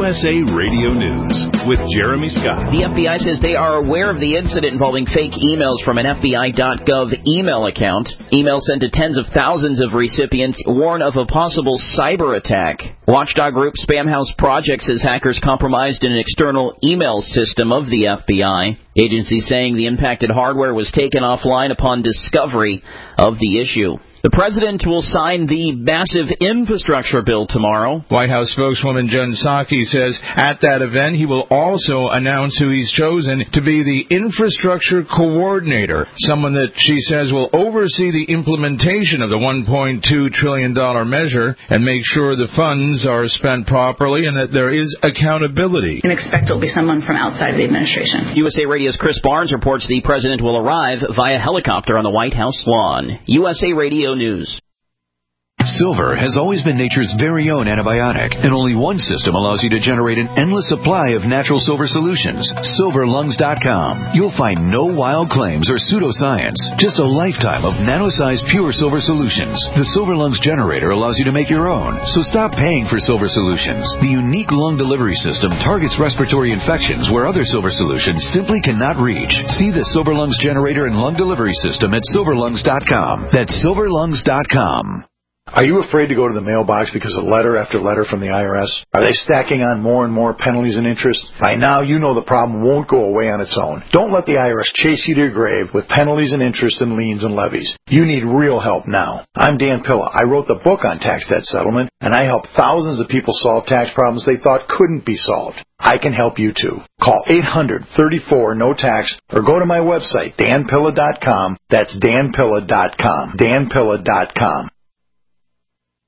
USA Radio News with Jeremy Scott. The FBI says they are aware of the incident involving fake emails from an FBI.gov email account. Emails sent to tens of thousands of recipients warn of a possible cyber attack. Watchdog group Spamhaus Project says hackers compromised an external email system of the FBI. Agency saying the impacted hardware was taken offline upon discovery of the issue. The president will sign the massive infrastructure bill tomorrow. White House spokeswoman Jen Psaki says at that event he will also announce who he's chosen to be the infrastructure coordinator, someone that she says will oversee the implementation of the $1.2 trillion measure and make sure the funds are spent properly and that there is accountability. And expect it will be someone from outside of the administration. USA Radio's Chris Barnes reports the president will arrive via helicopter on the White House lawn. USA Radio News. Silver has always been nature's very own antibiotic, and only one system allows you to generate an endless supply of natural silver solutions. SilverLungs.com. You'll find no wild claims or pseudoscience, just a lifetime of nano-sized pure silver solutions. The Silver Lungs generator allows you to make your own, so stop paying for silver solutions. The unique lung delivery system targets respiratory infections where other silver solutions simply cannot reach. See the Silver Lungs generator and lung delivery system at SilverLungs.com. That's SilverLungs.com. Are you afraid to go to the mailbox because of letter after letter from the IRS? Are they stacking on more and more penalties and interest? By now, you know the problem won't go away on its own. Don't let the IRS chase you to your grave with penalties and interest and liens and levies. You need real help now. I'm Dan Pilla. I wrote the book on tax debt settlement, and I help thousands of people solve tax problems they thought couldn't be solved. I can help you too. Call 800-34-NO-TAX or go to my website, danpilla.com. That's danpilla.com. danpilla.com.